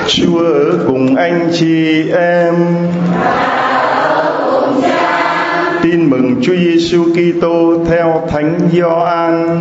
Chúa ở cùng anh chị em. Tin mừng Chúa Giêsu Kitô theo Thánh Gioan.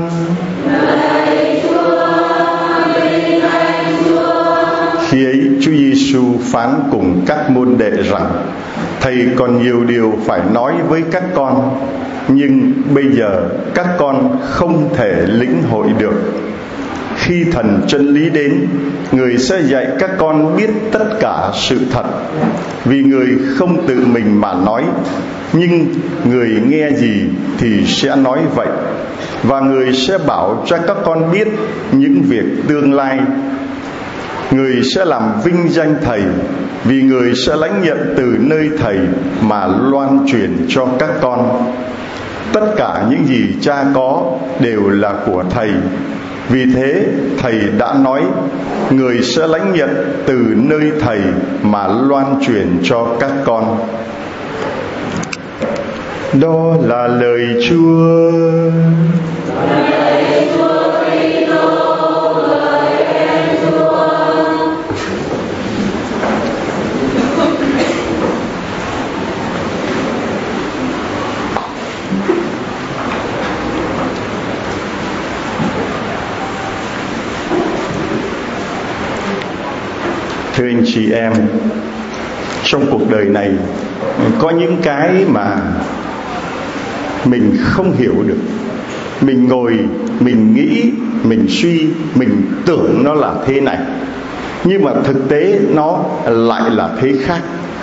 Khi ấy Chúa Giêsu phán cùng các môn đệ rằng: Thầy còn nhiều điều phải nói với các con, nhưng bây giờ các con không thể lĩnh hội được. Khi Thần chân lý đến, Người sẽ dạy các con biết tất cả sự thật. Vì Người không tự mình mà nói, nhưng Người nghe gì thì sẽ nói vậy. Và Người sẽ bảo cho các con biết những việc tương lai. Người sẽ làm vinh danh Thầy, vì Người sẽ lãnh nhận từ nơi Thầy mà loan truyền cho các con. Tất cả những gì Cha có đều là của Thầy. Vì thế Thầy đã nói, Người sẽ lãnh nhận từ nơi Thầy mà loan truyền cho các con. Đó là lời Chúa. Thưa anh chị em, trong cuộc đời này có những cái mà mình không hiểu được. Mình ngồi, mình nghĩ, mình suy, mình tưởng nó là thế này, nhưng mà thực tế nó lại là thế khác.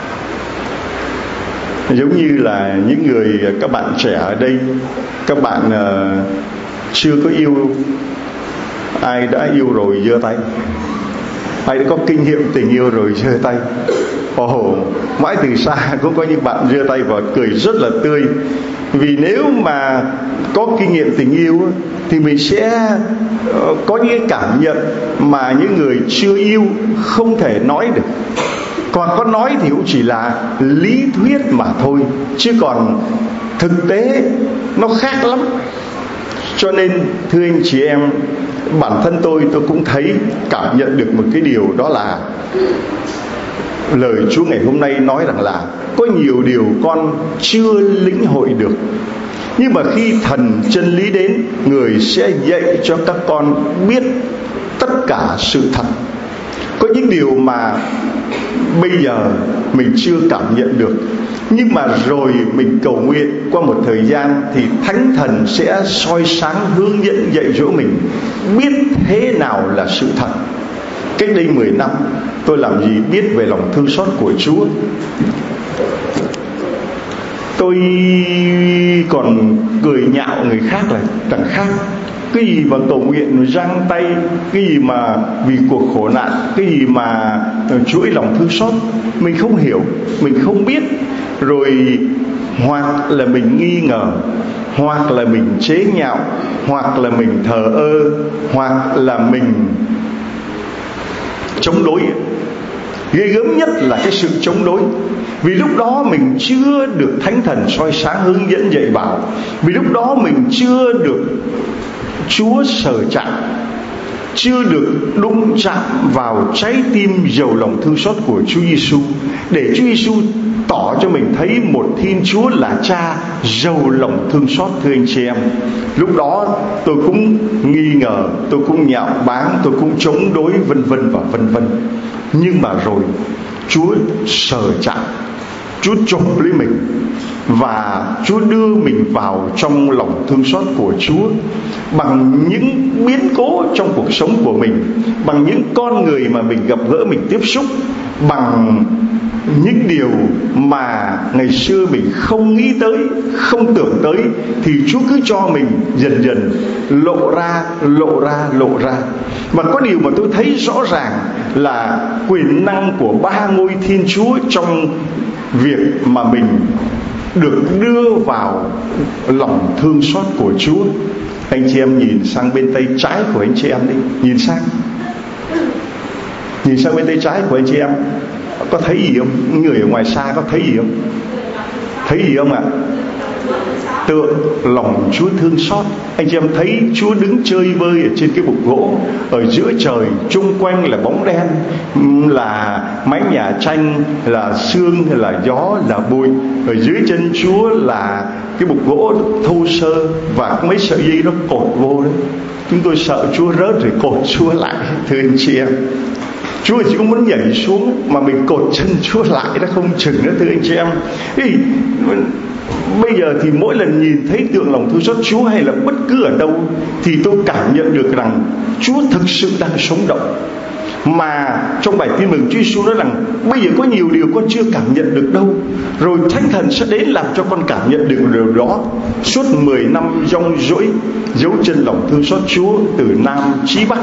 Giống như là những người, các bạn trẻ ở đây, các bạn chưa có yêu. Ai đã yêu rồi giơ tay. Ai đã có kinh nghiệm tình yêu rồi giơ tay. Mãi từ xa cũng có những bạn giơ tay và cười rất là tươi. Vì nếu mà có kinh nghiệm tình yêu thì mình sẽ có những cảm nhận mà những người chưa yêu không thể nói được. Còn có nói thì cũng chỉ là lý thuyết mà thôi, chứ còn thực tế nó khác lắm. Cho nên thưa anh chị em, bản thân tôi cũng thấy, cảm nhận được một cái điều, đó là lời Chúa ngày hôm nay nói rằng là có nhiều điều con chưa lĩnh hội được, nhưng mà khi Thần chân lý đến, Người sẽ dạy cho các con biết tất cả sự thật. Có những điều mà bây giờ mình chưa cảm nhận được, nhưng mà rồi mình cầu nguyện qua một thời gian thì Thánh Thần sẽ soi sáng, hướng dẫn, dạy dỗ mình biết thế nào là sự thật. Cách đây 10 năm tôi làm gì biết về lòng thương xót của Chúa. Tôi còn cười nhạo người khác là chẳng khác. Cái gì mà cầu nguyện giang tay, cái gì mà vì cuộc khổ nạn, cái gì mà chuỗi lòng thương xót, mình không hiểu, mình không biết. Rồi hoặc là mình nghi ngờ, hoặc là mình chế nhạo, hoặc là mình thờ ơ, hoặc là mình chống đối. Ghê gớm nhất là cái sự chống đối. Vì lúc đó mình chưa được Thánh Thần soi sáng, hướng dẫn, dạy bảo. Vì lúc đó mình chưa được Chúa sờ chạm, chưa được đụng chạm vào trái tim giàu lòng thương xót của Chúa Giêsu, để Chúa Giêsu tỏ cho mình thấy một Thiên Chúa là Cha giàu lòng thương xót. Thưa anh chị em, lúc đó tôi cũng nghi ngờ, tôi cũng nhạo báng, tôi cũng chống đối, vân vân và vân vân. Nhưng mà rồi Chúa sờ chạm, Chúa chộp lấy mình, và Chúa đưa mình vào trong lòng thương xót của Chúa bằng những biến cố trong cuộc sống của mình, bằng những con người mà mình gặp gỡ, mình tiếp xúc, bằng những điều mà ngày xưa mình không nghĩ tới, không tưởng tới, thì Chúa cứ cho mình dần dần lộ ra. Và có điều mà tôi thấy rõ ràng là quyền năng của ba ngôi Thiên Chúa trong việc mà mình được đưa vào lòng thương xót của Chúa. Anh chị em nhìn sang bên tay trái của anh chị em đi, nhìn sang bên tay trái của anh chị em, có thấy gì không? Người ở ngoài xa có thấy gì không? Thấy gì không ạ? tượng lòng Chúa thương xót. Anh chị em thấy Chúa đứng chơi vơi ở trên cái bục gỗ, ở giữa trời, chung quanh là bóng đen, là mái nhà tranh, là sương, là gió, là bụi. Ở dưới chân Chúa là cái bục gỗ thô sơ và mấy sợi dây nó cột vô đấy. Chúng tôi sợ Chúa rớt rồi cột Chúa lại, thưa anh chị em. Chúa chỉ có muốn nhảy xuống mà mình cột chân Chúa lại, nó không chừng nữa, thưa anh chị em. Thì bây giờ thì mỗi lần nhìn thấy tượng lòng thương xót Chúa hay là bất cứ ở đâu, thì tôi cảm nhận được rằng Chúa thực sự đang sống động. Mà trong bài tin mừng, Chúa Giêsu nói rằng bây giờ có nhiều điều con chưa cảm nhận được đâu, rồi Thánh Thần sẽ đến làm cho con cảm nhận được điều đó. Suốt 10 năm rong ruổi dấu chân lòng thương xót Chúa từ Nam chí Bắc,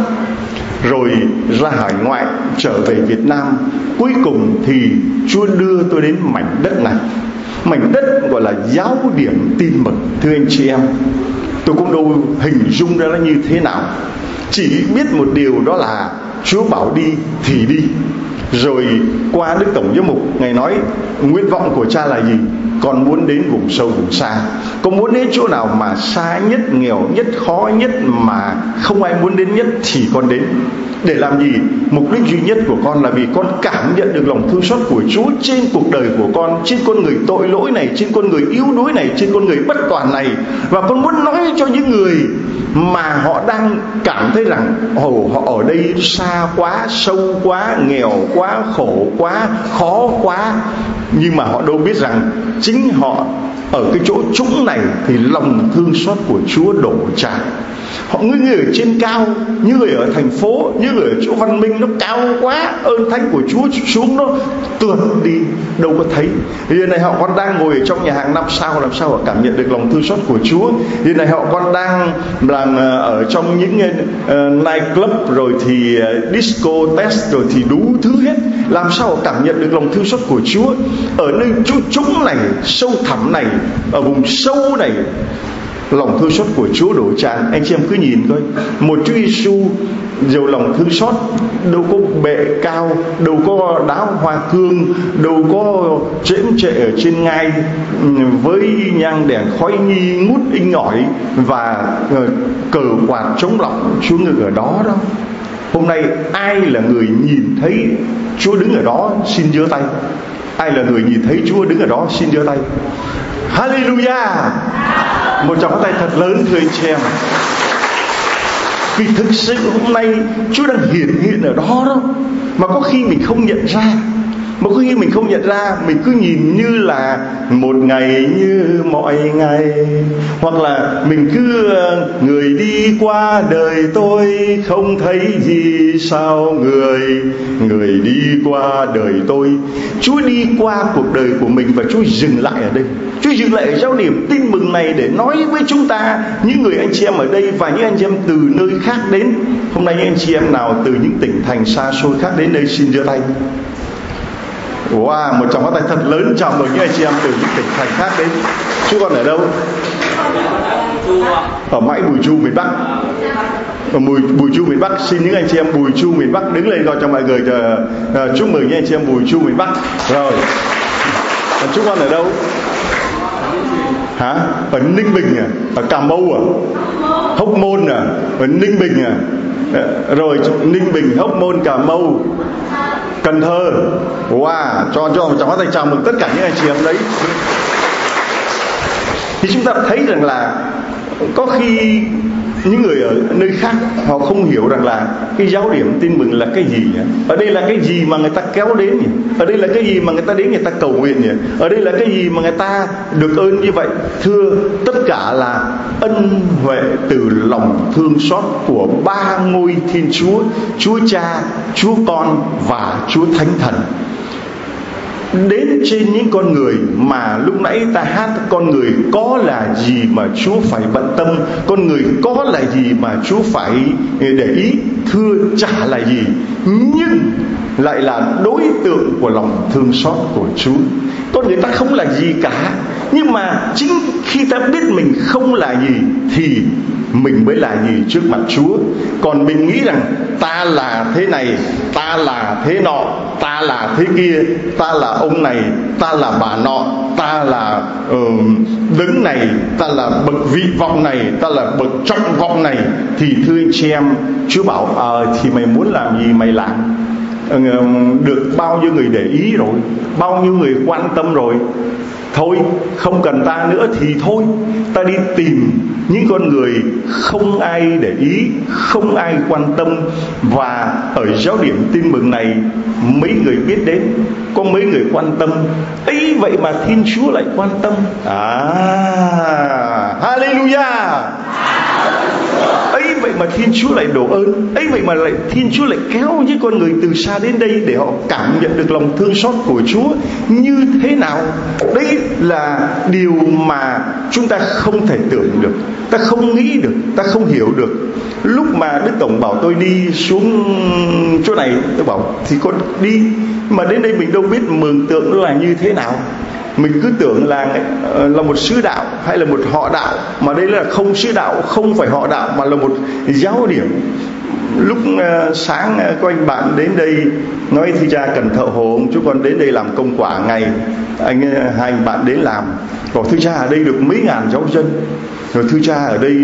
rồi ra hải ngoại, trở về Việt Nam. Cuối cùng thì Chúa đưa tôi đến mảnh đất này, mảnh đất gọi là giáo điểm tin mừng. Thưa anh chị em, tôi cũng đâu hình dung ra nó như thế nào, chỉ biết một điều đó là Chúa bảo đi thì đi. Rồi qua Đức Tổng Giám mục, Ngài nói nguyện vọng của cha là gì? Con muốn đến vùng sâu vùng xa. Con muốn đến chỗ nào mà xa nhất, nghèo nhất, khó nhất, mà không ai muốn đến nhất thì con đến. Để làm gì? Mục đích duy nhất của con là vì con cảm nhận được lòng thương xót của Chúa trên cuộc đời của con, trên con người tội lỗi này, trên con người yếu đuối này, trên con người bất toàn này. Và con muốn nói cho những người mà họ đang cảm thấy rằng họ ở đây xa quá, sâu quá, nghèo quá, khổ quá, khó quá, nhưng mà họ đâu biết rằng chính họ ở cái chỗ trũng này thì lòng thương xót của Chúa đổ tràn. Họ như người ở trên cao, như người ở thành phố, như người ở chỗ văn minh nó cao quá, ơn thánh của Chúa xuống nó tuột đi, đâu có thấy. Hiện nay họ còn đang ngồi ở trong nhà hàng 5 sao, làm sao họ cảm nhận được lòng thương xót của Chúa. Hiện nay họ còn đang làm ở trong những night club, rồi thì disco test, rồi thì đủ thứ hết, làm sao họ cảm nhận được lòng thương xót của Chúa. Ở nơi chỗ trũng này, sâu thẳm này, ở vùng sâu này, lòng thương xót của Chúa đổ tràn. Anh chị em cứ nhìn coi, một Chúa Giêsu dầu lòng thương xót, đâu có bệ cao, đâu có đá hoa cương, đâu có chễm trệ ở trên ngai với nhang đèn khói nghi ngút inh ỏi và cờ quạt chống lọng Chúa ngự ở đó đâu. Hôm nay ai là người nhìn thấy Chúa đứng ở đó xin giơ tay? Ai là người nhìn thấy Chúa đứng ở đó xin giơ tay? Hallelujah! Một tràng pháo tay thật lớn, thưa anh chị em. Vì thực sự hôm nay Chúa đang hiện ở đó đó, mà có khi mình không nhận ra. Mà có khi mình không nhận ra, mình cứ nhìn như là một ngày như mọi ngày, hoặc là mình cứ người đi qua đời tôi không thấy gì sao người đi qua đời tôi. Chúa đi qua cuộc đời của mình và Chúa dừng lại ở đây. Chúa dừng lại ở giáo điểm tin mừng này để nói với chúng ta, những người anh chị em ở đây và những anh chị em từ nơi khác đến. Hôm nay những anh chị em nào từ những tỉnh thành xa xôi khác đến đây xin giơ tay. Wow, một tràng pháo tay thật lớn chào mừng những anh chị em từ những tỉnh thành khác đến. Chú con ở đâu? Ở Mãi Bùi Chu miền Bắc. Ở Bùi Chu miền Bắc, xin những anh chị em Bùi Chu miền Bắc đứng lên gọi cho mọi người chúc mừng những anh chị em Bùi Chu miền Bắc. Rồi. Chú con ở đâu? Hả? Ở Ninh Bình à? Ở Cà Mau à? Hóc Môn à? Ở Ninh Bình à? Rồi Ninh Bình, Hóc Môn, Cà Mau, Cần Thơ. Wow, cho cháu tay chào mừng tất cả những anh chị em đấy. Thì chúng ta thấy rằng là có khi những người ở nơi khác họ không hiểu rằng là cái giáo điểm tin mừng là cái gì nhỉ? Ở đây là cái gì mà người ta kéo đến nhỉ? Ở đây là cái gì mà người ta đến người ta cầu nguyện nhỉ? Ở đây là cái gì mà người ta được ơn như vậy? Thưa, tất cả là ân huệ từ lòng thương xót của ba ngôi Thiên Chúa: Chúa Cha, Chúa Con và Chúa Thánh Thần, đến trên những con người mà lúc nãy ta hát. Con người có là gì mà Chúa phải bận tâm? Con người có là gì mà Chúa phải để ý? Thưa, chả là gì, nhưng lại là đối tượng của lòng thương xót của Chúa. Con người ta không là gì cả, nhưng mà chính khi ta biết mình không là gì thì mình mới là gì trước mặt Chúa. Còn mình nghĩ rằng ta là thế này, ta là thế nọ, ta là thế kia, ta là ông này, ta là bà nọ, ta là đấng này, ta là bậc vị vọng này, ta là bậc trọng vọng này, thì thưa anh chị em, Chúa bảo thì mày muốn làm gì mày làm. Được bao nhiêu người để ý rồi, bao nhiêu người quan tâm rồi, thôi không cần ta nữa thì thôi, ta đi tìm những con người không ai để ý, không ai quan tâm. Và ở giáo điểm tin mừng này, mấy người biết đến, có mấy người quan tâm ấy, vậy mà Thiên Chúa lại quan tâm. Hallelujah. Ấy vậy mà Thiên Chúa lại đổ ơn, ấy vậy mà Thiên Chúa lại kéo những con người từ xa đến đây để họ cảm nhận được lòng thương xót của Chúa như thế nào. Đấy là điều mà chúng ta không thể tưởng được, ta không nghĩ được, ta không hiểu được. Lúc mà Đức Tổng bảo tôi đi xuống chỗ này, tôi bảo thì con đi, mà đến đây mình đâu biết mường tượng nó là như thế nào. Mình cứ tưởng là một sứ đạo hay là một họ đạo, mà đây là không sứ đạo, không phải họ đạo, mà là một giáo điểm. Lúc sáng có anh bạn đến đây nói thì cha cần thợ hồ, chúng con đến đây làm công quả ngày. Hai anh bạn đến làm, bảo thưa cha ở đây được mấy ngàn giáo dân, rồi thưa cha ở đây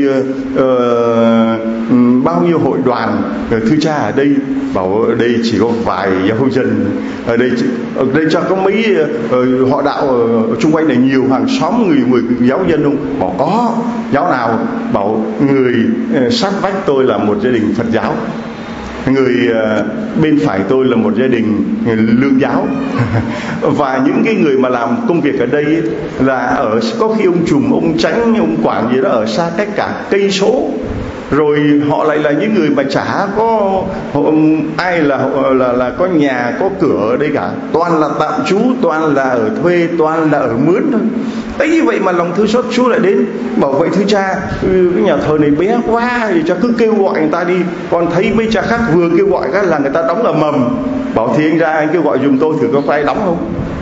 bao nhiêu hội đoàn, rồi thưa cha ở đây, bảo ở đây chỉ có vài giáo dân, ở đây cha có mấy họ đạo ở chung quanh này nhiều hàng xóm người giáo dân không? Bảo có. Giáo nào? Bảo người sát vách tôi là một gia đình Phật giáo, người bên phải tôi là một gia đình Lương giáo. Và những cái người mà làm công việc ở đây ấy, là có khi ông trùm, ông chánh, ông quản gì đó ở xa cách cả cây số. Rồi họ lại là những người mà chả có ai là có nhà có cửa ở đây cả, toàn là tạm trú, toàn là ở thuê, toàn là ở mướn thôi. Ấy như vậy mà lòng thương xót Chúa lại đến, bảo vậy thưa cha, cái nhà thờ này bé quá, thì cha cứ kêu gọi người ta đi. Còn thấy mấy cha khác vừa kêu gọi cái là người ta đóng ở mầm. Bảo thì anh ra anh kêu gọi giùm tôi thử có ai đóng không.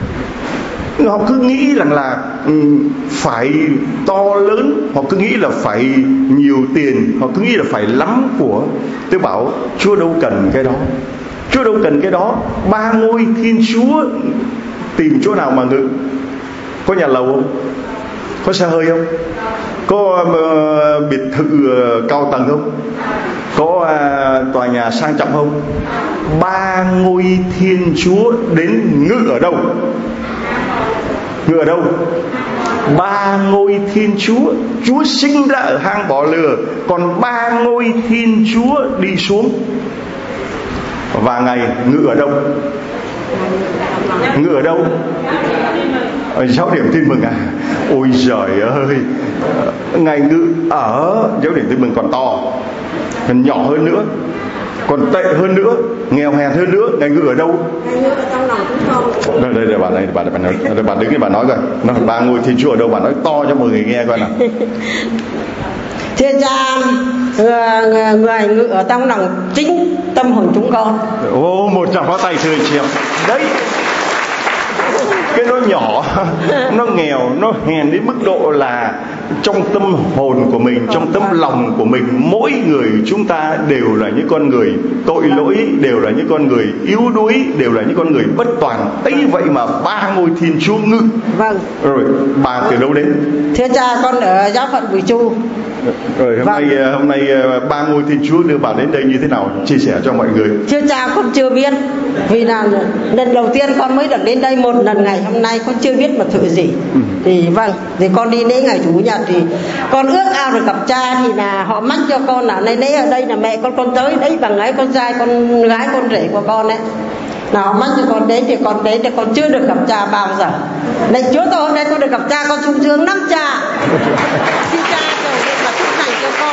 Họ cứ nghĩ rằng là phải to lớn, họ cứ nghĩ là phải nhiều tiền, họ cứ nghĩ là phải lắm của. Tôi bảo Chúa đâu cần cái đó, Chúa đâu cần cái đó. Ba ngôi Thiên Chúa tìm chỗ nào mà ngự? Có nhà lầu không? Có xe hơi không? Có biệt thự cao tầng không? Có tòa nhà sang trọng không? Ba ngôi Thiên Chúa đến ngự ở đâu? Ngự ở đâu? Ba ngôi Thiên Chúa, Chúa sinh ra ở hang bò lừa, còn ba ngôi Thiên Chúa đi xuống. Và Ngài ngự ở đâu? Ngự ở đâu? Ở giáo điểm tin mừng à? Ôi giời ơi, Ngài ngự ở giáo điểm tin mừng còn to, còn nhỏ hơn nữa, còn tệ hơn nữa, nghèo hèn hơn nữa. Ngài ngự ở đâu? Ngài ngự ở trong lòng chúng con. Đây bạn này, bạn đứng đây bạn nói coi, nó ba ngôi Thiên Chúa ở đâu? Bạn nói to cho mọi người nghe coi nào. Thiên cha, người ngự ở trong lòng chính tâm hồn chúng con. Một tràng pháo tay thưa anh chị em. Đấy, cái nó nhỏ, nó nghèo, nó hèn đến mức độ là trong tâm hồn của mình, trong tấm lòng của mình, mỗi người chúng ta đều là những con người tội lỗi, đều là những con người yếu đuối, đều là những con người bất toàn. Ấy vậy mà ba ngôi Thiên Chúa ngự. Vâng. Rồi bà từ đâu đến? Thưa cha, con ở giáo phận Bùi Chu. Rồi hôm nay ba ngôi Thiên Chúa đưa bà đến đây như thế nào? Chia sẻ cho mọi người. Thưa cha, con chưa biết, vì là lần đầu tiên con mới được đến đây một lần, ngày hôm nay con chưa biết một thứ gì. Thì vâng, thì con đi lễ ngày Chủ nhật thì con ước ao được gặp cha, thì là họ mách cho con là này lễ ở đây là mẹ con tới đấy, bằng ấy con trai con gái con rể của con ấy, là họ mách cho con đến, thì con đến thì con chưa được gặp cha bao giờ. Này Chúa, tôi hôm nay con được gặp cha, con sung sướng lắm cha. Xin cha cầu nguyện và chúc lành cho con.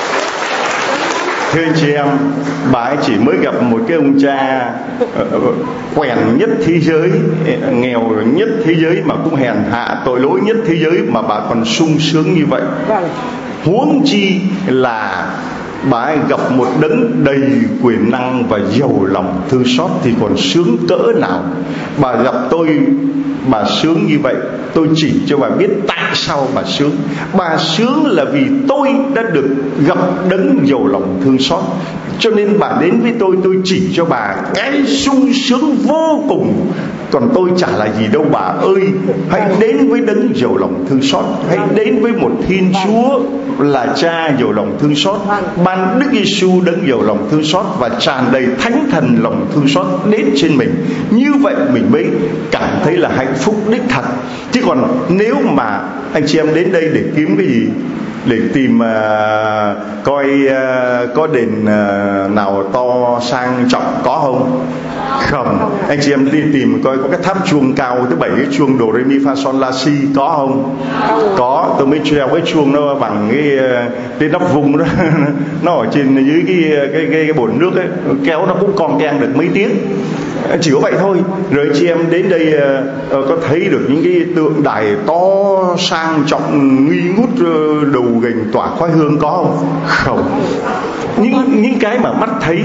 Thưa anh chị em, bà ấy chỉ mới gặp một cái ông cha quèn nhất thế giới, nghèo nhất thế giới, mà cũng hèn hạ tội lỗi nhất thế giới, mà bà còn sung sướng như vậy. Vâng. Huống chi là bà ấy gặp một đấng đầy quyền năng và giàu lòng thương xót thì còn sướng cỡ nào. Bà gặp tôi, bà sướng như vậy, tôi chỉ cho bà biết tại sao bà sướng. Bà sướng là vì tôi đã được gặp đấng giàu lòng thương xót. Cho nên bà đến với tôi chỉ cho bà cái sung sướng vô cùng. Còn tôi chả là gì đâu bà ơi. Hãy đến với đấng giàu lòng thương xót, hãy đến với một Thiên Chúa là Cha giàu lòng thương xót, ban Đức Giêsu đấng giàu lòng thương xót và tràn đầy Thánh Thần lòng thương xót đến trên mình. Như vậy mình mới cảm thấy là hạnh phúc đích thật. Chứ còn nếu mà anh chị em đến đây để kiếm cái gì, để tìm coi có đền nào to sang trọng có không? Không. Anh chị em đi tìm coi có cái tháp chuông cao tới 7 cái chuông do re mi fa son la si có không? Có. Tôi mới treo cái chuông nó bằng cái nắp vung đó nó ở trên dưới cái bồn nước ấy, kéo nó cũng còn keng được mấy tiếng. Chỉ có vậy thôi. Rồi chị em đến đây có thấy được những cái tượng đài to sang trọng nghi ngút đầu gành tỏa khói hương có không? Không. Những cái mà mắt thấy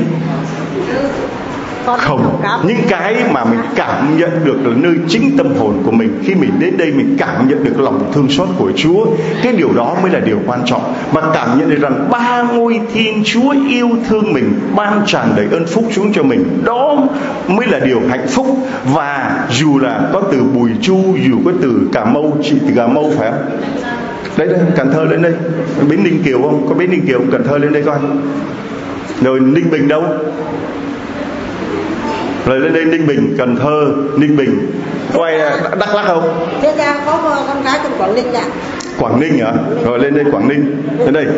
không. Những cái mà mình cảm nhận được là nơi chính tâm hồn của mình. Khi mình đến đây mình cảm nhận được lòng thương xót của Chúa. Cái điều đó mới là điều quan trọng. Và cảm nhận được rằng ba ngôi Thiên Chúa yêu thương mình, ban tràn đầy ơn phúc xuống cho mình. Đó mới là điều hạnh phúc. Và dù là có từ Bùi Chu, dù có từ Cà Mau, chị từ Cà Mau phải không? Đây, Cần Thơ lên đây. Bến Ninh Kiều không? Có Bến Ninh Kiều không? Cần Thơ lên đây coi. Rồi Ninh Bình đâu? Rồi lên đây Ninh Bình, Cần Thơ, Ninh Bình. Có ai Đắk Lắk không? Thế ra có con gái từ Quảng Ninh ạ. Quảng Ninh hả? Rồi lên đây Quảng Ninh. Lên đây.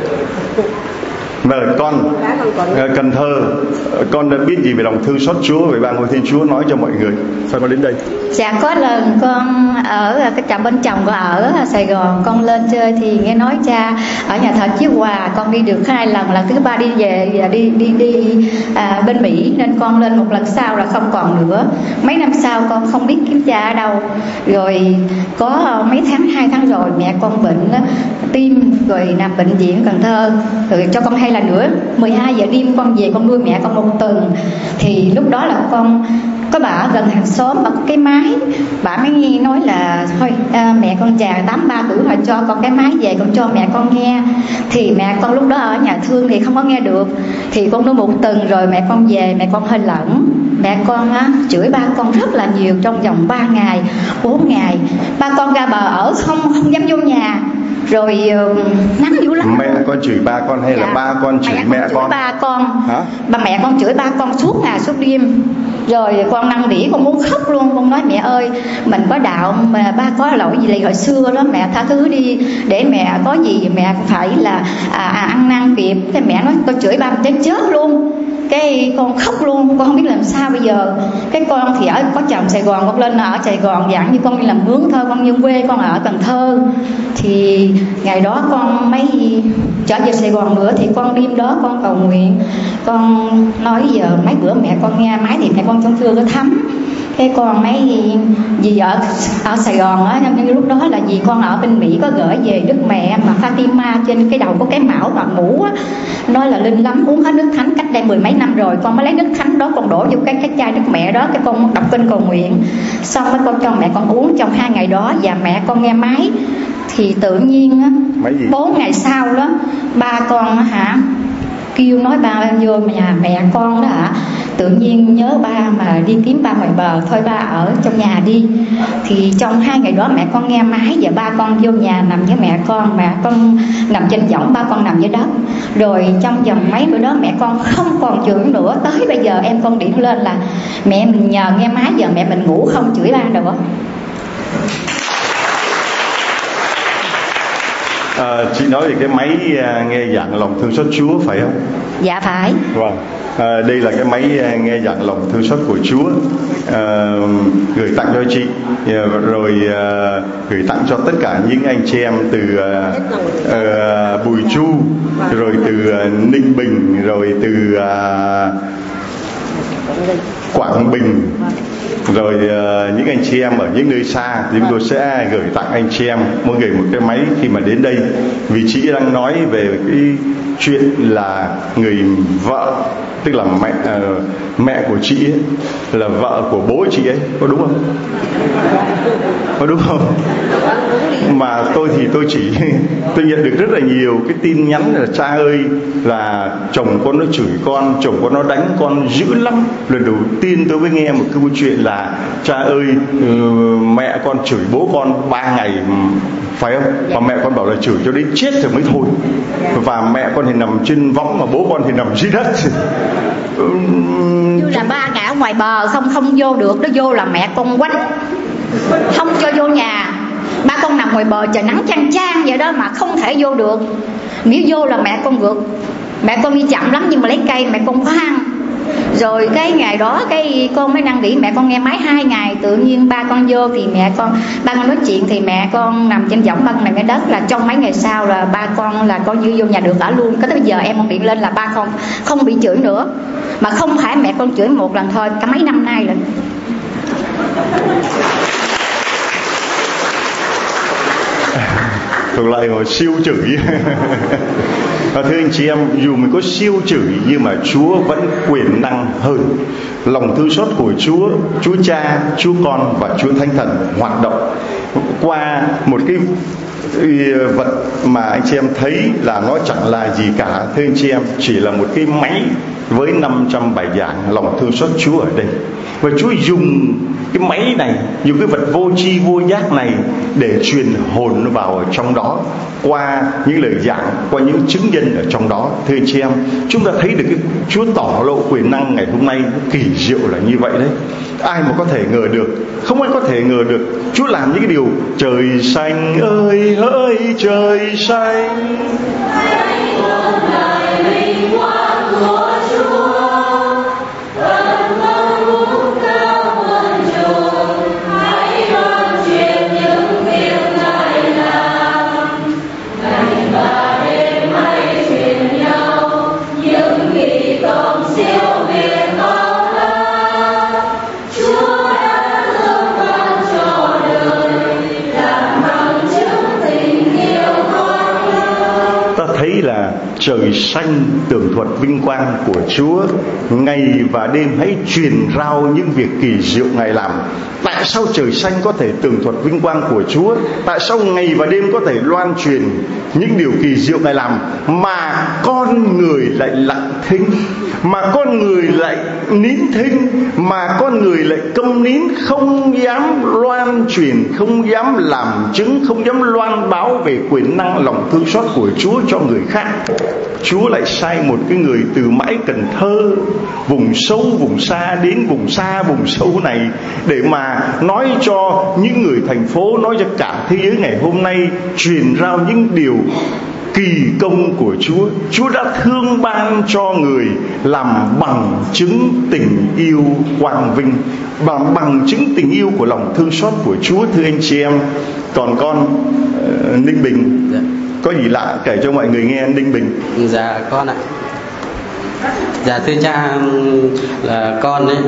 Rồi con Cần Thơ, con đã biết gì về lòng thương xót Chúa, về ba ngôi Thiên Chúa, nói cho mọi người. Sao con đến đây? Dạ, có lần con ở cái trạm bên chồng con ở Sài Gòn, con lên chơi thì nghe nói cha ở nhà thờ Chí Hòa, con đi được 2 lần, lần thứ 3 đi về đi bên Mỹ, nên con lên một lần sau là không còn nữa. Mấy năm sau con không biết kiếm cha ở đâu. Rồi có mấy tháng, 2 tháng rồi mẹ con bệnh tim, rồi nằm bệnh viện Cần Thơ. Rồi cho con hay là nữa 12 giờ đêm con về con nuôi mẹ con 1 tuần. Thì lúc đó là con có bà ở gần hàng xóm, bà có cái máy, bà mới nghe nói là thôi mẹ con già 83 tuổi rồi, cho con cái máy về con cho mẹ con nghe. Thì mẹ con lúc đó ở nhà thương thì không có nghe được. Thì con nuôi 1 tuần rồi mẹ con về, mẹ con hơi lẫn. Mẹ con chửi ba con rất là nhiều trong vòng 3 ngày 4 ngày. Ba con ra bờ ở không dám vô nhà. Rồi nắng dữ lắm. Mẹ con chửi ba con hay là ba con chửi mẹ con? Ba con. Hả? Mẹ con chửi ba con suốt ngày suốt đêm. Rồi con năn nỉ, con muốn khóc luôn. Con nói mẹ ơi, mình có đạo mà ba có lỗi gì lại hồi xưa đó, mẹ tha thứ đi, để mẹ có gì mẹ phải là ăn năn kịp. Cái mẹ nói con chửi ba mình chết luôn. Cái con khóc luôn, con không biết làm sao bây giờ. Cái con thì có chồng Sài Gòn, con lên ở Sài Gòn dạng như con đi làm mướn thôi, con dân quê con ở Cần Thơ. Thì ngày đó con mới trở về Sài Gòn nữa, thì con đêm đó con cầu nguyện, con nói giờ mấy bữa mẹ con nghe máy thì mẹ con trong thương có thấm. Cái con mấy dì ở Sài Gòn á, nhưng lúc đó là dì con ở bên Mỹ có gửi về Đức Mẹ mà Fatima trên cái đầu có cái mão bằng mũ á, nói là linh lắm, uống hết nước thánh cách đây 10 mấy năm rồi. Con mới lấy nước thánh đó con đổ vô cái chai Đức Mẹ đó, cái con đọc kinh cầu nguyện xong mấy con cho mẹ con uống trong 2 ngày đó, và mẹ con nghe máy. Thì tự nhiên á, 4 ngày sau đó ba con kêu nói ba vô nhà mẹ con đó tự nhiên nhớ ba mà đi kiếm ba ngoài bờ, thôi ba ở trong nhà đi. Thì trong 2 ngày đó mẹ con nghe máy, và ba con vô nhà nằm với mẹ con nằm trên võng, ba con nằm dưới đất. Rồi trong vòng mấy bữa đó mẹ con không còn chửi nữa. Tới bây giờ em con điện lên là mẹ mình nhờ nghe máy, giờ mẹ mình ngủ không chửi ba nữa. Chị nói về cái máy nghe dạng lòng thương xót Chúa phải không? Dạ phải. Vâng. Đây là cái máy nghe dạng lòng thương xót của Chúa, gửi tặng cho chị, rồi gửi tặng cho tất cả những anh chị em từ Bùi Chu, rồi từ Ninh Bình, rồi từ Quảng Bình, rồi những anh chị em ở những nơi xa thì chúng tôi sẽ gửi tặng anh chị em mỗi người một cái máy khi mà đến đây. Vì chị đang nói về chuyện là người vợ, tức là mẹ của chị ấy, là vợ của bố chị ấy, có đúng không? Có đúng không? Mà tôi tôi nhận được rất là nhiều cái tin nhắn là cha ơi, là chồng con nó chửi con, chồng con nó đánh con dữ lắm. Lần đầu tiên tôi mới nghe một câu chuyện là cha ơi, mẹ con chửi bố con 3 ngày, phải không? Và mẹ con bảo là chửi cho đến chết rồi mới thôi. Và mẹ con thì nằm trên võng mà bố con thì nằm dưới đất. Như là 3 ngày ở ngoài bờ không vô được, nó vô là mẹ con quánh, không cho vô nhà. Ba con nằm ngoài bờ trời nắng chang chang vậy đó mà không thể vô được. Nếu vô là mẹ con gượt. Mẹ con đi chậm lắm nhưng mà lấy cây mẹ con khoan. Rồi cái ngày đó cái con mới năn nỉ mẹ con nghe máy 2 ngày. Tự nhiên ba con vô thì ba con nói chuyện thì mẹ con nằm trên võng, ba con nằm trên đất. Là trong mấy ngày sau là ba con là coi như vô nhà được ở luôn. Cái tới giờ em con điện lên là ba con không bị chửi nữa. Mà không phải mẹ con chửi một lần thôi, cả mấy năm nay rồi. Thuộc lại mà siêu chửi. Và thưa anh chị em, dù mình có siêu chửi nhưng mà Chúa vẫn quyền năng hơn. Lòng thương xót của Chúa, Chúa Cha, Chúa Con và Chúa Thánh Thần hoạt động qua một cái vật mà anh chị em thấy là nó chẳng là gì cả. Thưa anh chị em, chỉ là một cái máy với 500 bài giảng lòng thương xót Chúa ở đây. Và Chúa dùng cái máy này, dùng cái vật vô tri vô giác này để truyền hồn vào ở trong đó, qua những lời giảng, qua những chứng nhân ở trong đó. Thưa anh chị em, chúng ta thấy được cái Chúa tỏ lộ quyền năng ngày hôm nay kỳ diệu là như vậy đấy. Ai mà có thể ngờ được? Không ai có thể ngờ được. Chúa làm những cái điều trời xanh ơi hỡi trời xanh. Là trời xanh tường thuật vinh quang của Chúa, ngày và đêm hãy truyền rao những việc kỳ diệu Ngài làm. Tại sao trời xanh có thể tường thuật vinh quang của Chúa? Tại sao ngày và đêm có thể loan truyền những điều kỳ diệu Ngài làm mà con người lại lặng thinh, mà con người lại nín thinh, mà con người lại câm nín, không dám loan truyền, không dám làm chứng, không dám loan báo về quyền năng lòng thương xót của Chúa cho người khác. Chúa lại sai một cái người từ mãi Cần Thơ, vùng sâu vùng xa đến vùng xa vùng sâu này, để mà nói cho những người thành phố, nói cho cả thế giới ngày hôm nay, truyền rao những điều kỳ công của Chúa. Chúa đã thương ban cho người làm bằng chứng tình yêu quang vinh, bằng chứng tình yêu của lòng thương xót của Chúa. Thưa anh chị em, còn con Ninh Bình, có gì lạ kể cho mọi người nghe. Ninh Bình. Dạ con ạ. Dạ thưa cha, là con ấy.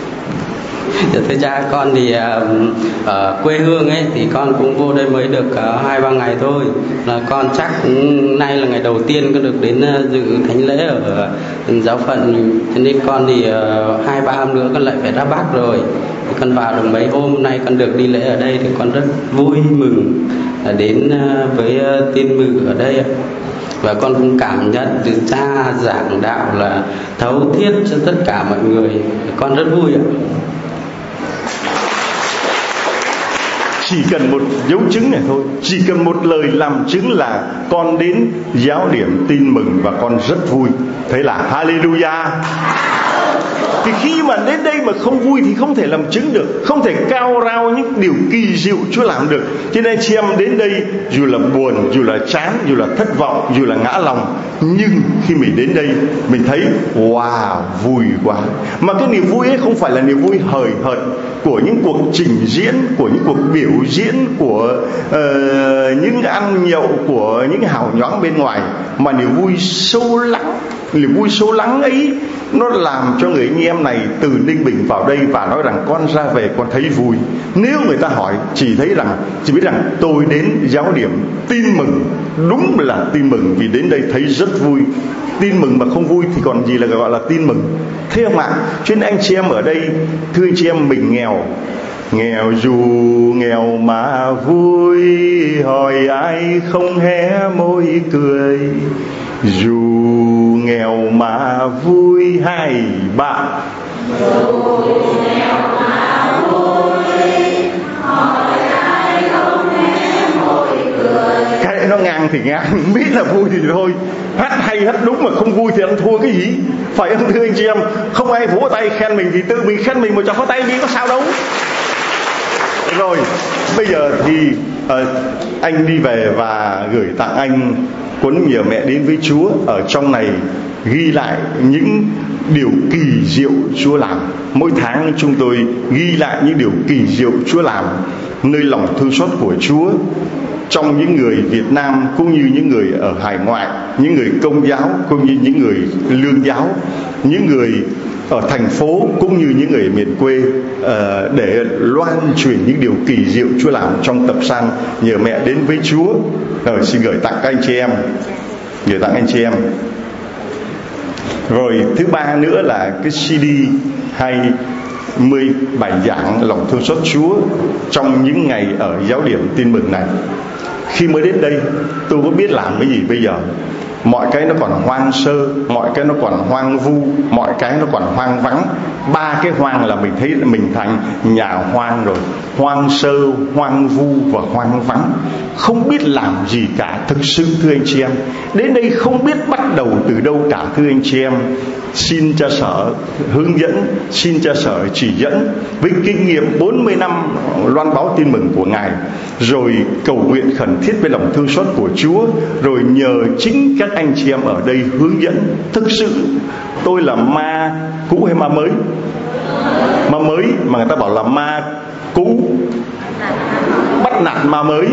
Dạ thưa cha, con thì ở quê hương ấy thì con cũng vô đây mới được 2-3 ngày thôi. Là con chắc nay là ngày đầu tiên con được đến dự thánh lễ ở giáo phận, cho nên con thì 2-3 hôm nữa con lại phải ra Bắc rồi. Thì con vào được mấy hôm nay con được đi lễ ở đây thì con rất vui mừng đến với tin mừng ở đây ạ. Và con cũng cảm nhận từ cha giảng đạo là thấu thiết cho tất cả mọi người. Con rất vui ạ. Chỉ cần một dấu chứng này thôi, chỉ cần một lời làm chứng là con đến giáo điểm tin mừng và con rất vui. Thế là hallelujah. Thì khi mà đến đây mà không vui thì không thể làm chứng được, không thể cao rao những điều kỳ diệu Chúa làm được. Cho nên chị em đến đây dù là buồn, dù là chán, dù là thất vọng, dù là ngã lòng, nhưng khi mình đến đây mình thấy wow, vui quá. Mà cái niềm vui ấy không phải là niềm vui hời hợt của những cuộc trình diễn, của những cuộc biểu diễn, của những ăn nhậu, của những hào nhoáng bên ngoài, mà niềm vui sâu lắng niềm vui số lắng ấy nó làm cho người anh em này từ Ninh Bình vào đây và nói rằng con ra về con thấy vui. Nếu người ta hỏi chỉ biết rằng tôi đến giáo điểm tin mừng, đúng là tin mừng vì đến đây thấy rất vui. Tin mừng mà không vui thì còn gì là gọi là tin mừng, thế không ạ? Cho nên anh chị em ở đây, thưa anh chị em, mình nghèo dù nghèo mà vui, hỏi ai không hé môi cười. Dù nghèo mà vui hai bạn, dù nghèo mà vui, hỏi ai không hé môi cười. Cái nó ngang thì ngang, biết là vui thì thôi. Hát hay hát đúng mà không vui thì ăn thua cái gì, phải không thưa anh chị em? Không ai vỗ tay khen mình thì tự mình khen mình một tràng pháo tay đi, có sao đâu. Rồi bây giờ thì anh đi về và gửi tặng anh cuốn Nhờ Mẹ Đến Với Chúa. Ở trong này ghi lại những điều kỳ diệu Chúa làm. Mỗi tháng chúng tôi ghi lại những điều kỳ diệu Chúa làm nơi lòng thương xót của Chúa trong những người Việt Nam cũng như những người ở hải ngoại, những người Công giáo cũng như những người Lương giáo, những người ở thành phố cũng như những người miền quê, để loan truyền những điều kỳ diệu Chúa làm trong tập san Nhờ Mẹ Đến Với Chúa. Xin gửi tặng các anh chị em, Rồi thứ ba nữa là cái CD 20 bài giảng lòng thương xót Chúa trong những ngày ở giáo điểm Tin Mừng này. Khi mới đến đây tôi có biết làm cái gì bây giờ. Mọi cái nó còn hoang sơ, mọi cái nó còn hoang vu, mọi cái nó còn hoang vắng. Ba cái hoang là mình thấy mình thành nhà hoang rồi. Hoang sơ, hoang vu và hoang vắng, không biết làm gì cả. Thực sự thưa anh chị em, đến đây không biết bắt đầu từ đâu cả thưa anh chị em. Xin cha Sở hướng dẫn, xin cha Sở chỉ dẫn với kinh nghiệm 40 năm loan báo tin mừng của Ngài, rồi cầu nguyện khẩn thiết với lòng thương xót của Chúa, rồi nhờ chính các anh chị em ở đây hướng dẫn. Thực sự tôi là ma cũ hay ma mới? Ma mới mà người ta bảo là ma cũ bắt nạt ma mới.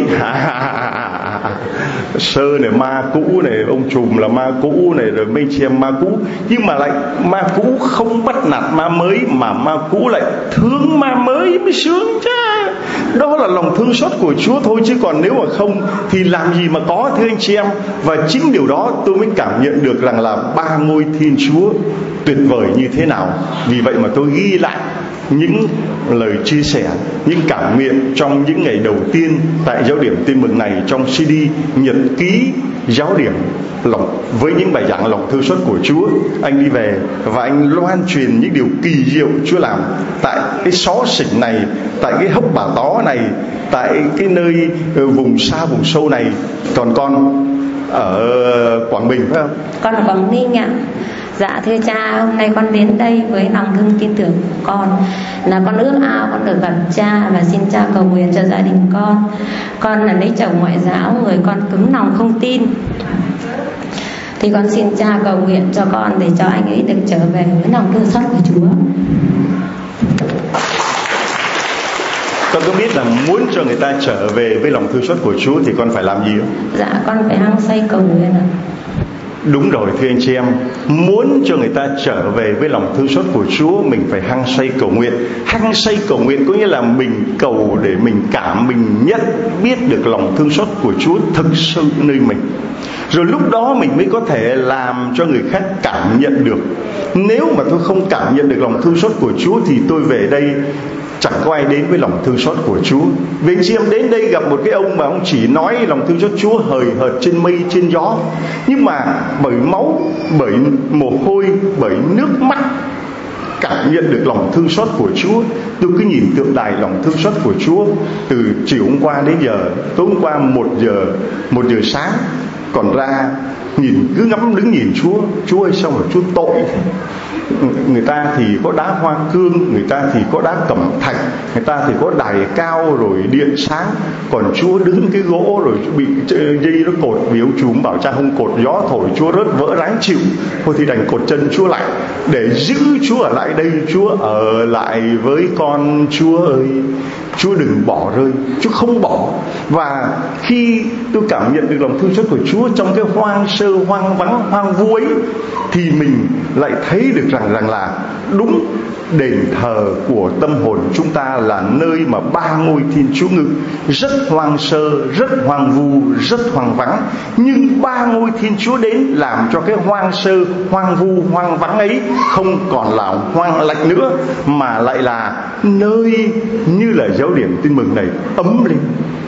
Sơ này ma cũ này, ông trùm là ma cũ này, rồi mấy chị em ma cũ. Nhưng mà lại ma cũ không bắt nạt ma mới, mà ma cũ lại thương ma mới mới sướng chứ. Đó là lòng thương xót của Chúa thôi, chứ còn nếu mà không thì làm gì mà có thưa anh chị em. Và chính điều đó tôi mới cảm nhận được rằng là ba ngôi Thiên Chúa tuyệt vời như thế nào. Vì vậy mà tôi ghi lại những lời chia sẻ, những cảm nguyện trong những ngày đầu tiên tại giáo điểm Tin Mừng này trong CD nhật ký giáo điểm với những bài giảng lòng thương xót của Chúa. Anh đi về và anh loan truyền những điều kỳ diệu Chúa làm tại cái xó xỉnh này, tại cái hốc Bà Tó này, tại cái nơi vùng xa vùng sâu này. Còn con ở Quảng Bình phải không? Con ở Quảng Ninh ạ. Dạ thưa cha, hôm nay con đến đây với lòng thương tin tưởng của con, là con ước ao con được gặp cha và xin cha cầu nguyện cho gia đình con. Con là lấy chồng ngoại giáo, người con cứng lòng không tin, thì con xin cha cầu nguyện cho con để cho anh ấy được trở về với lòng thương xót của Chúa. Con có biết là muốn cho người ta trở về với lòng thương xót của Chúa thì con phải làm gì không? Dạ con phải hăng say cầu nguyện ạ. Đúng rồi thưa anh chị em, muốn cho người ta trở về với lòng thương xót của Chúa, mình phải hăng say cầu nguyện. Hăng say cầu nguyện có nghĩa là mình cầu để mình mình nhận biết được lòng thương xót của Chúa thực sự nơi mình. Rồi lúc đó mình mới có thể làm cho người khác cảm nhận được. Nếu mà tôi không cảm nhận được lòng thương xót của Chúa thì tôi về đây chẳng có ai đến với lòng thương xót của Chúa. Vì anh chị em đến đây gặp một cái ông mà ông chỉ nói lòng thương xót Chúa hời hợt trên mây trên gió, nhưng mà bởi máu, bởi mồ hôi, bởi nước mắt cảm nhận được lòng thương xót của Chúa. Tôi cứ nhìn tượng đài lòng thương xót của Chúa từ chiều hôm qua đến giờ, tối hôm qua 1 giờ sáng, còn ra nhìn cứ ngắm đứng nhìn Chúa ơi sao mà Chúa tội. Người ta thì có đá hoa cương, người ta thì có đá cẩm thạch, người ta thì có đài cao rồi điện sáng, còn Chúa đứng cái gỗ rồi bị dây nó cột. Vì ông Trùm bảo cha không cột, gió thổi Chúa rớt vỡ ráng chịu, thôi thì đành cột chân Chúa lại để giữ Chúa ở lại đây. Chúa ở lại với con Chúa ơi, Chúa đừng bỏ rơi, Chúa không bỏ. Và khi tôi cảm nhận được lòng thương xót của Chúa trong cái hoang sơ, hoang vắng, hoang vu ấy, thì mình lại thấy được rằng là đúng, đền thờ của tâm hồn chúng ta là nơi mà ba ngôi Thiên Chúa ngự. Rất hoang sơ, rất hoang vu, rất hoang vắng, nhưng ba ngôi Thiên Chúa đến làm cho cái hoang sơ, hoang vu, hoang vắng ấy không còn là hoang lạnh nữa, mà lại là nơi như là giáo điểm tin mừng này ấm lên,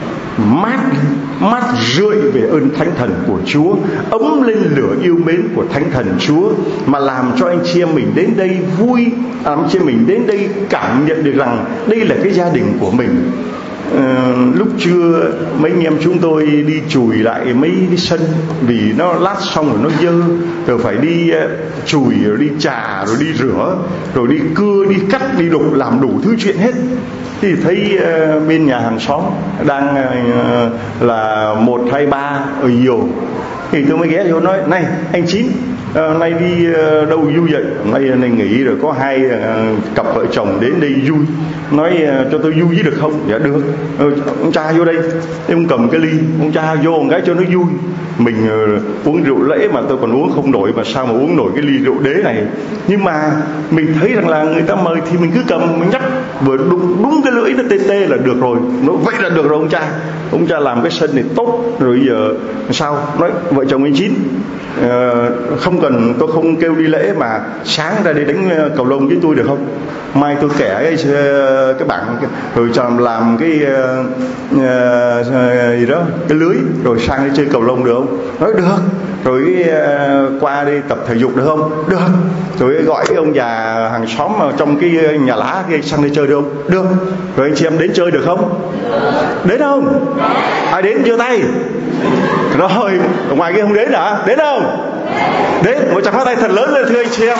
mát rượi về ơn Thánh Thần của Chúa, ấm lên lửa yêu mến của Thánh Thần Chúa, mà làm cho anh chị em mình đến đây vui, làm cho mình đến đây cảm nhận được rằng đây là cái gia đình của mình. Lúc trưa mấy anh em chúng tôi đi chùi lại mấy cái sân, vì nó lát xong rồi nó dơ, rồi phải đi chùi, rồi đi chà, rồi đi rửa, rồi đi cưa, đi cắt, đi đục, làm đủ thứ chuyện hết. Thì thấy bên nhà hàng xóm đang là 1, 2, 3 ở nhiều, thì tôi mới ghé vô nói: này anh Chín, nay đi đâu vui vậy? Nay nghỉ rồi, có 2 cặp vợ chồng đến đây vui, nói cho tôi vui với được không? Dạ được. Ông cha vô đây, em cầm cái ly, ông cha vô một cái cho nó vui. Mình uống rượu lễ mà tôi còn uống không nổi, mà sao mà uống nổi cái ly rượu đế này. Nhưng mà mình thấy rằng là người ta mời thì mình cứ cầm, mình nhấp vừa đúng cái lưỡi nó tê tê là được rồi. Nói vậy là được rồi ông cha. Ông cha làm cái sân này tốt rồi, giờ sao? Nói vợ chồng anh Chín, không cần, tôi không kêu đi lễ, mà sáng ra đi đánh cầu lông với tôi được không? Mai tôi kẻ cái bảng rồi làm cái gì đó, cái lưới, rồi sang đi chơi cầu lông được không? Nói được. Rồi qua đi tập thể dục được không? Được. Rồi gọi cái ông già hàng xóm trong cái nhà lá kia sang đi chơi được không? Được. Rồi anh chị em đến chơi được không? Đến không? Ai đến giơ tay? Rồi ngoài kia không đến hả? Đến không? Đến. Một tràng pháo tay thật lớn lên thưa anh chị em.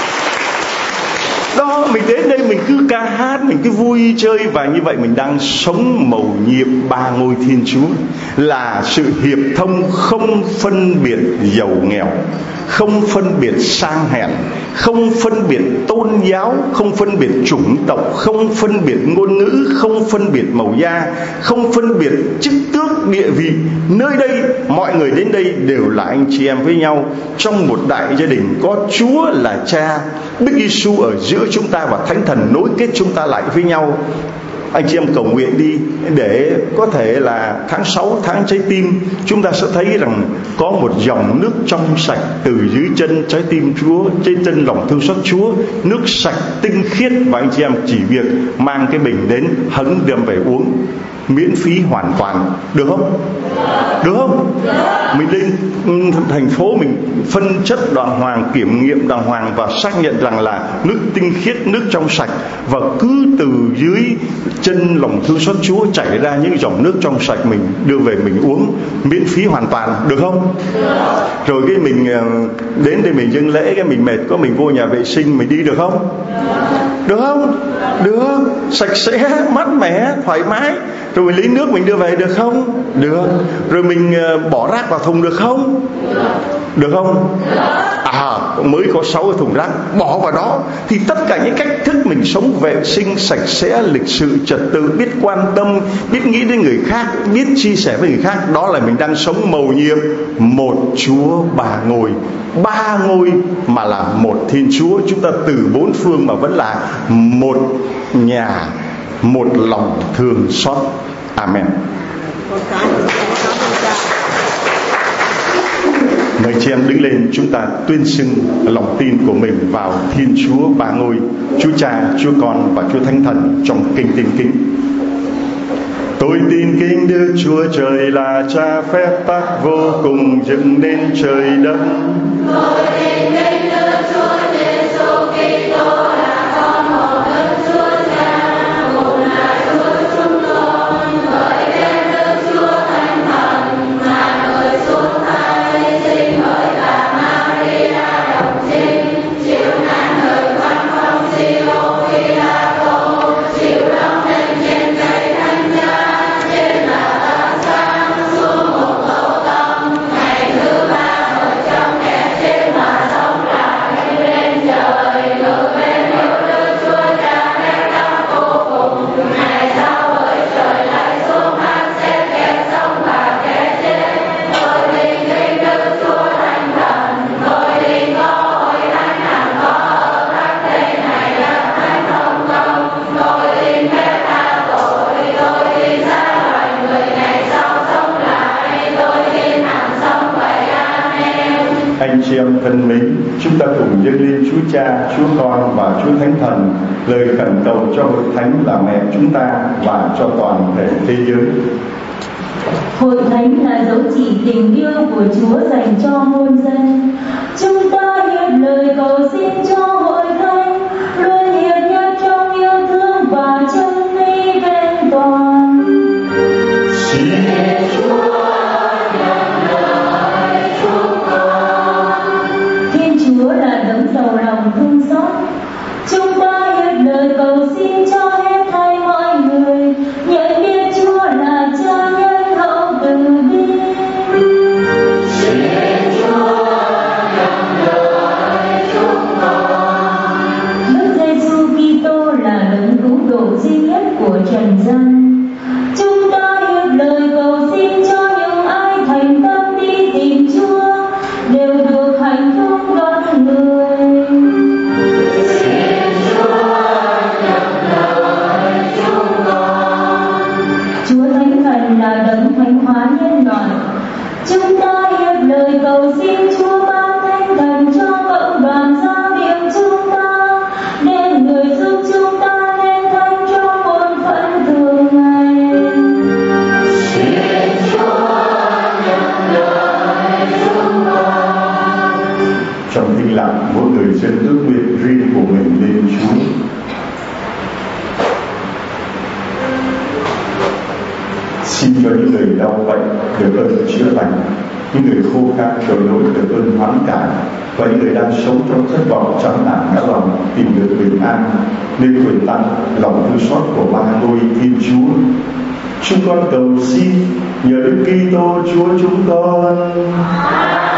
Đó, mình đến đây mình cứ ca hát, mình cứ vui chơi, và như vậy mình đang sống mầu nhiệm ba ngôi Thiên Chúa, là sự hiệp thông không phân biệt giàu nghèo, không phân biệt sang hèn, không phân biệt tôn giáo, không phân biệt chủng tộc, không phân biệt ngôn ngữ, không phân biệt màu da, không phân biệt chức tước địa vị. Nơi đây mọi người đến đây đều là anh chị em với nhau, trong một đại gia đình có Chúa là Cha, Đức Giêsu ở giữa chúng ta, và Thánh Thần nối kết chúng ta lại với nhau. Anh chị em cầu nguyện đi, để có thể là tháng 6, tháng trái tim, chúng ta sẽ thấy rằng có một dòng nước trong sạch từ dưới chân trái tim Chúa, trên chân lòng thương xót Chúa, nước sạch tinh khiết, và anh chị em chỉ việc mang cái bình đến hứng đem về uống miễn phí hoàn toàn, được không? Được không? Mình lên thành phố mình phân chất đàng hoàng, kiểm nghiệm đàng hoàng, và xác nhận rằng là nước tinh khiết, nước trong sạch, và cứ từ dưới chân lòng thương xót Chúa chảy ra những dòng nước trong sạch, mình đưa về mình uống miễn phí hoàn toàn, được không? Rồi cái mình đến đây mình dâng lễ, cái mình mệt có mình vô nhà vệ sinh mình đi được không? Được không? Được. Sạch sẽ, mát mẻ, thoải mái. Rồi mình lấy nước mình đưa về được không? Được. Rồi mình bỏ rác vào thùng được không? Được không? Mới có 6 cái thùng rác, bỏ vào đó. Thì tất cả những cách thức mình sống vệ sinh, sạch sẽ, lịch sự, trật tự, biết quan tâm, biết nghĩ đến người khác, biết chia sẻ với người khác, đó là mình đang sống mầu nhiệm một Chúa ba ngôi. 3 ngôi mà là một Thiên Chúa. Chúng ta từ 4 phương mà vẫn là một nhà, một lòng thương xót. Amen. Mời chị em đứng lên, chúng ta tuyên xưng lòng tin của mình vào Thiên Chúa ba ngôi, Chúa Cha, Chúa Con và Chúa Thánh Thần trong kinh Tin Kính. Tôi tin kính Đức Chúa Trời là Cha phép tắc vô cùng dựng nên trời đất. Tôi tin kính Đức Chúa Giêsu Kitô là con một Đức Chúa Cha, cùng là Chúa chúng con, bởi tên Đức Chúa Thánh Thần là người xuống thay sinh bởi bà Maria đồng trinh, chịu nạn thời quan phong Siô Phi La Tô, chịu đóng đinh trên cây thánh giá, trên là ta sang xuống một tổ tông, ngày thứ 3 ở trong kẻ chết mà sống chị em thân mến, chúng ta cùng dâng lên Chúa Cha, Chúa Con và Chúa Thánh Thần lời khẩn cầu cho Hội Thánh là mẹ chúng ta và cho toàn thể thế giới. Hội Thánh là dấu chỉ tình yêu của Chúa dành cho muôn dân. Chúng ta hiệp lời cầu xin cho Hội Thánh luôn hiệp nhất trong yêu thương và chân lý vẹn toàn. Xin Chúa nhận lời chúng con. Thiên Chúa là đấng giàu lòng thương xót. Chúng ta hiệp lời cầu xin cho hết thảy mọi người nhận biết Chúa là Cha nhân hậu từ bi. Xin Chúa nhận lời chúng con. Đức Giêsu Kitô là đấng cứu độ duy nhất của trần gian. Chúng ta hiệp lời cầu xin cho những ai thành tâm đi tìm Chúa đều được hạnh phúc gần người. Xin Chúa nhận lời chúng con. Chúa Thánh Thần là đấng thánh hóa nhân loại. Chúng ta hiệp lời cầu xin Chúa ban Thánh Thần cho cộng đoàn gia viện chúng ta, để người giúp chúng ta nên thánh trong bổn phận thường ngày. Xin Chúa nhận lời chúng con. Trong thinh lặng, mỗi người dân ước nguyện riêng của mình lên Chúa. Xin cho những người đau bệnh được ơn chữa lành, những người khô khan tội lỗi được ơn hoán cải, và những người đang sống trong thất vọng chán nản ngã lòng tìm được bình an, nên quyền tặng lòng thương xót của ba ngôi Thiên Chúa. Chúng con cầu xin nhờ Đức Kitô Chúa chúng con.